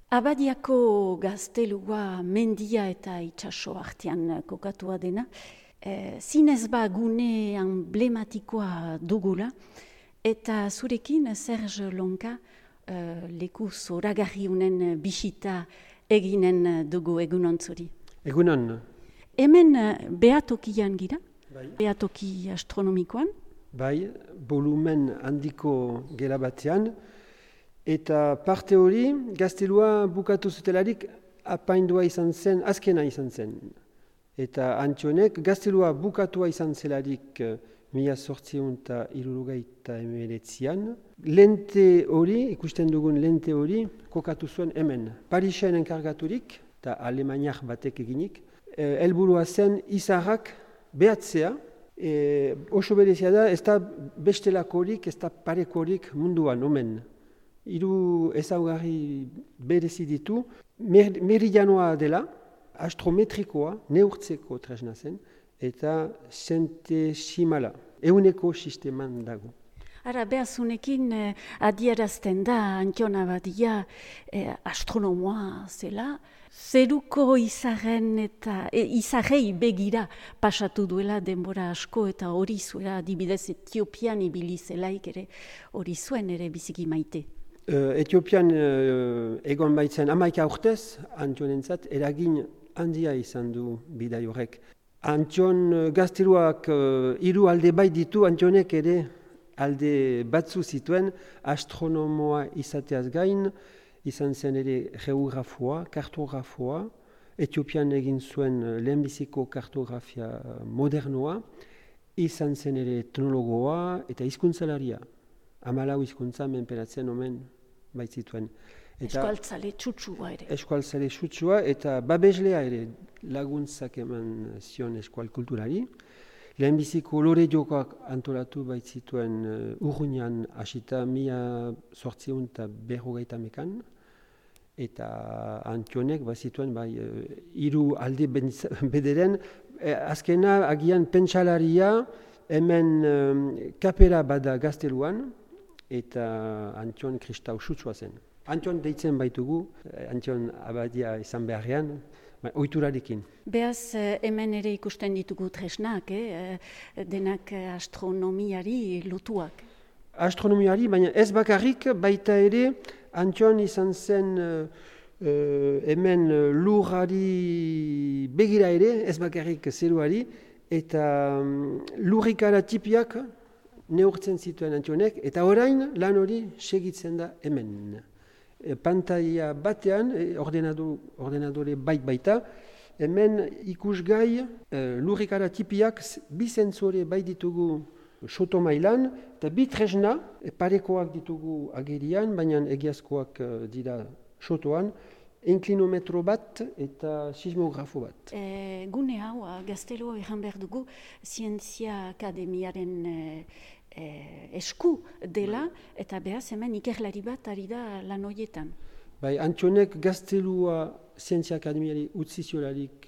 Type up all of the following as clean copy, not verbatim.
Abadiako gaztelua mendia eta itsaso artean kokatua dena, zinez gune emblematikoa dugula, eta zurekin Serge Lonka leku zoragarri unen bisita eginen dugu egunon zuri. Egunon. Hemen behatokian gira, Bai. behatoki astronomikoan. Bai, volumen handiko gela batean, eta parte hori gaztelua bukatu zutelarik apaindua izan zen, azkena izan zen. Eta Antionek gaztelua bukatua izan zelarik 1869an, lente hori, ikusten dugun lente hori, kokatu zuen hemen. Parisen enkargaturik, eta alemaniak batek eginik, helburua zen izarrak behatzea, oso berezia da, ez da bestelakorik, ez da parekorik munduan omen. Hiru ezaugarri berezi ditu, meridianoa dela, astrometrikoa, neurtzeko tresna zen, eta zentesimala, euneko sisteman dago. Ara, behazunekin adierazten da, Antion Abadia astronomoa zela, zeruko izarren eta izarrei begira pasatu duela denbora asko eta hori zuela adibidez Etiopian ibili zelaik ere hori zuen ere biziki maite. Etiopian egon baitzen 11 urtez, Antionentzat eragin handia izan du bidai horrek. Antion gazteluak hiru alde bai ditu, Antionek ere alde batzu zituen astronomoa izateaz gain, izan zen ere geografoa, kartografoa, Etiopian egin zuen lehenbiziko kartografia modernoa, izan zen ere etnologoa eta hizkuntzalaria. 14 hizkuntza menperatzen omen baitzituen. Eskualtzale txutsua ere. Eskualtzale txutsua eta babeslea ere laguntzak eman zion eskual kulturari. Lehenbiziko lore jokoak antolatu baitzituen Urruñan hasita 1850ean, eta Antionek bazituen hiru alde bederen, azkena agian pentsalaria hemen kapera bada gazteluan, eta Antion kristau sutsua zen. Antion deitzen baitugu, Antion Abadia izan beharrean, ohiturarekin. Beaz, hemen ere ikusten ditugu tresnak, denak astronomiari lotuak. Astronomiari, baina ez bakarrik, baita ere, Antion izan zen hemen lurrari begira ere, ez bakarrik zeruari, eta lurrikara tipiak neurtzen zituen Antionek, eta orain lan hori segitzen da hemen. Pantaila batean, ordenadore baita, hemen ikusgai lurrikara tipiak bi zentzore bai ditugu soto mailan, eta bi tresna parekoak ditugu agerian, baina egiazkoak dira sotoan, inklinometro bat eta sismografo bat. Gune hau, gaztelo erran behar dugu, Zientzia Akademiaren esku dela, eta behaz hemen ikerlari bat ari da lan horietan. Antionek gaztelua Zientzia Akademiari utzi ziolarik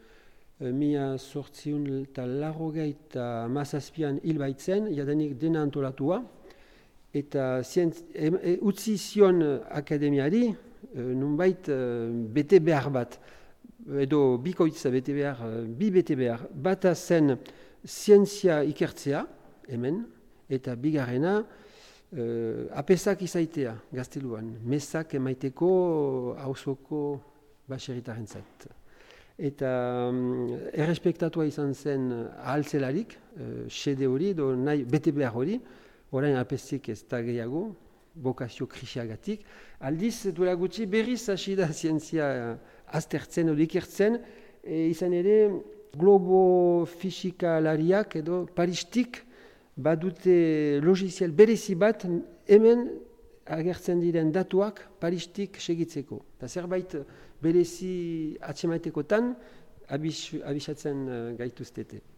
1887an hil baitzen, jadanik dena antolatua, eta utzi zion akademiari nunbait bete behar bat, edo bikoitza bete behar, bi bete behar, bata zen zientzia ikertzea, hemen, eta bigarrena apesak izaitea gazteluan, mesak emaiteko auzoko baserritarentzat. Eta errespektatua izan zen ahaltzelarik, xede hori, bete behar hori, orain apesik ez da gehiago, bokazio krisiagatik. Aldiz, duela gutxi berriz hasi da zientzia aztertzen edo ikertzen, izan ere globo fisikalariak edo Paristik badute logiziel berezi bat hemen agertzen diren datuak Paristik segitzeko. Eta zerbait berezi atsemaitekotan abisatzen gaituztete.